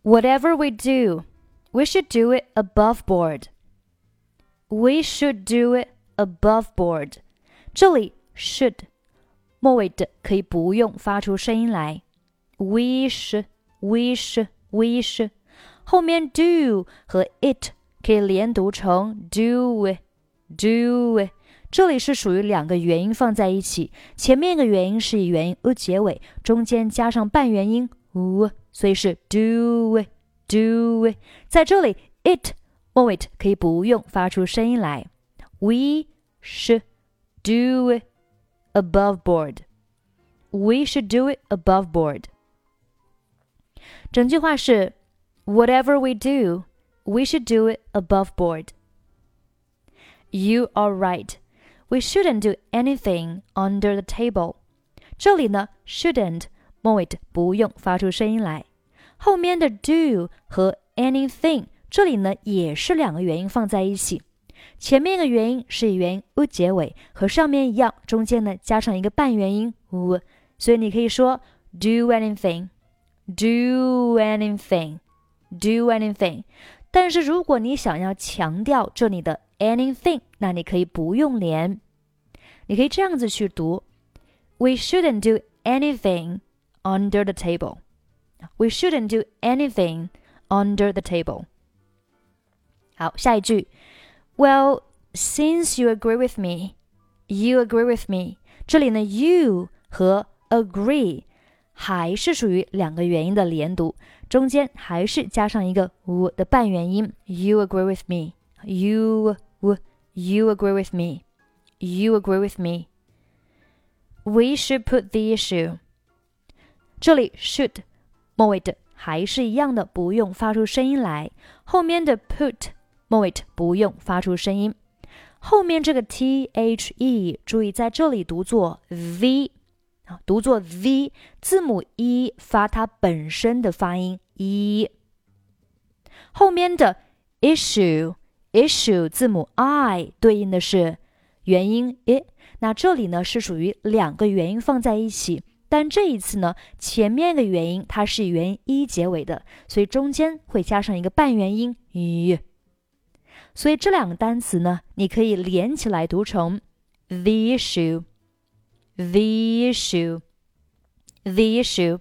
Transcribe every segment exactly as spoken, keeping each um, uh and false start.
Whatever we do, we should do it above board. We should do it above board. 这里 should 末尾的可以不用发出声音来。We should, we should, we should. 后面 do 和 it 可以连读成 do it, do it. 这里是属于两个元音放在一起，前面一个元音是以元音 u 结尾，中间加上半元音 u， 所以是 do it, do it. 在这里 it 末尾可以不用发出声音来。We should do it above board. We should do it above board. 整句话是 Whatever we do, we should do it above board. You are right. We shouldn't do anything under the table. 这里呢 shouldn't 末尾不用发出声音来。后面的 do 和 anything 这里呢也是两个元音放在一起。前面一个元音是以元音 u 结尾，和上面一样，中间呢加上一个半元音 u， 所以你可以说 do anything, do anything, do anything. 但是如果你想要强调这里的 anything， 那你可以不用连，你可以这样子去读 We shouldn't do anything under the table. We shouldn't do anything under the table. 好，下一句Well, since you agree with me, you agree with me. 这里呢 you 和 agree 还是属于两个元音的连读，中间还是加上一个 u 的半元音。You agree with me. You, you agree with me. You agree with me. We should put the issue. 这里 should 末尾的还是一样的，不用发出声音来。后面的 put末尾不用发出声音，后面这个 the 注意在这里读作 v， 读作 v， 字母 e 发它本身的发音 e。后面的 issue issue 字母 i 对应的是元音 i， 那这里呢是属于两个元音放在一起，但这一次呢前面的元音它是以元音 e 结尾的，所以中间会加上一个半元音 e。所以这两个单词呢，你可以连起来读成 the issue, the issue, the issue.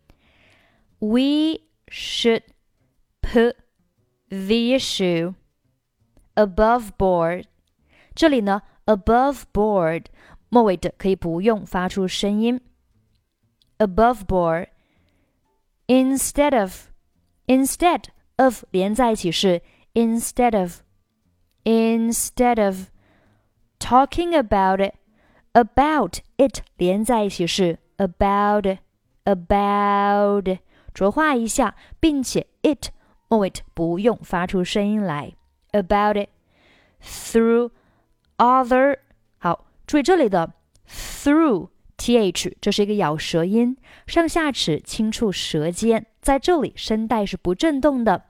We should put the issue above board. 这里呢 above board 末尾的可以不用发出声音。above board instead of instead of 连在一起是 instead of Instead of talking about it, about it 连在一起是 about it, about it 浊化一下，并且 it 末尾不用发出声音来 about it through other 好，注意这里的 through th 这是一个咬舌音，上下齿轻触舌尖，在这里声带是不震动的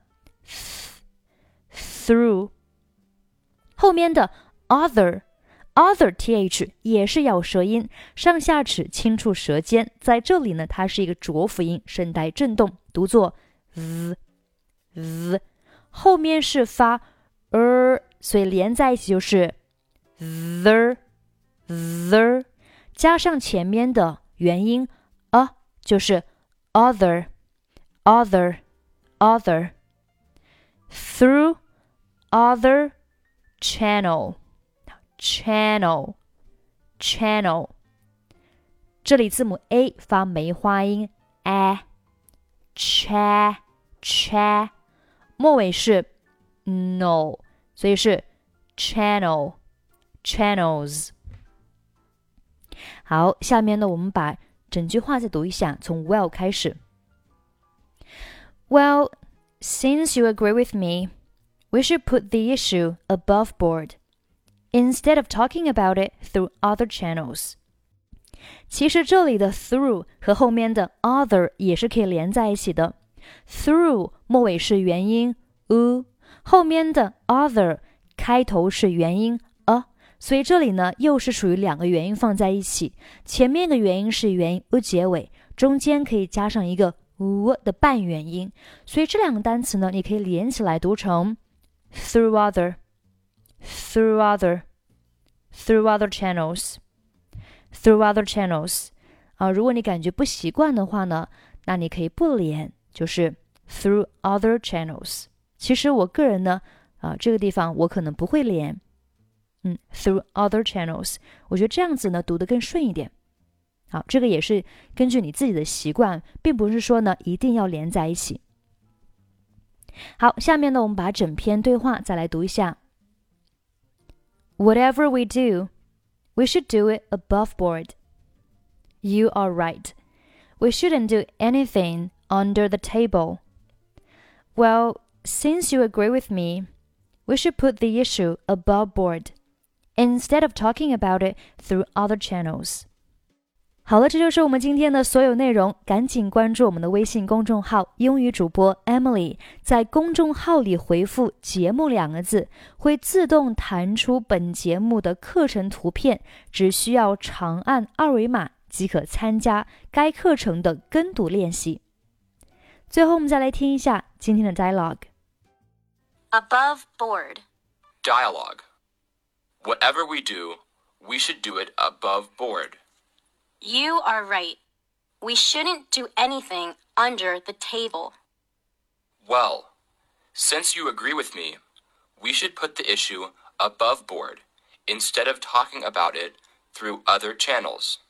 through后面的 other other th 也是咬舌音，上下齿轻触舌尖，在这里呢它是一个浊辅音，声带震动，读作 z z 后面是发 er， 所以连在一起就是 the the 加上前面的元音 a 就是 other other other through other channel channel channel 这里字母 a 发梅花音 a cha cha 末尾是 no， 所以是 channel channels。 好，下面呢我们把整句话再读一下，从 well 开始。 Well, since you agree with me, we should put the issue above board, instead of talking about it through other channels. 其实这里的 through 和后面的 other 也是可以连在一起的。through 末尾是元音 u， 后面的 other 开头是元音 a， 所以这里呢又是属于两个元音放在一起，前面的元音是元音 u 结尾，中间可以加上一个 w 的半元音，所以这两个单词呢，你可以连起来读成 through other, through other, through other channels, through other channels。啊，如果你感觉不习惯的话呢，那你可以不连，就是 through other channels。其实我个人呢，啊，这个地方我可能不会连，嗯 ，through other channels， 我觉得这样子呢读得更顺一点。好，这个也是根据你自己的习惯，并不是说呢一定要连在一起。好，下面呢我们把整篇对话再来读一下。Whatever we do, we should do it above board. You are right. We shouldn't do anything under the table. Well, since you agree with me, we should put the issue above board, instead of talking about it through other channels. 好了，这就是我们今天的所有内容，赶紧关注我们的微信公众号英语主播 Emily， 在公众号里回复节目两个字，会自动弹出本节目的课程图片，只需要长按二维码即可参加该课程的跟读练习。最后我们再来听一下今天的 dialogue。 Above board. Dialogue. Whatever we do, we should do it above board. You are right. We shouldn't do anything under the table. Well, since you agree with me, we should put the issue above board, instead of talking about it through other channels.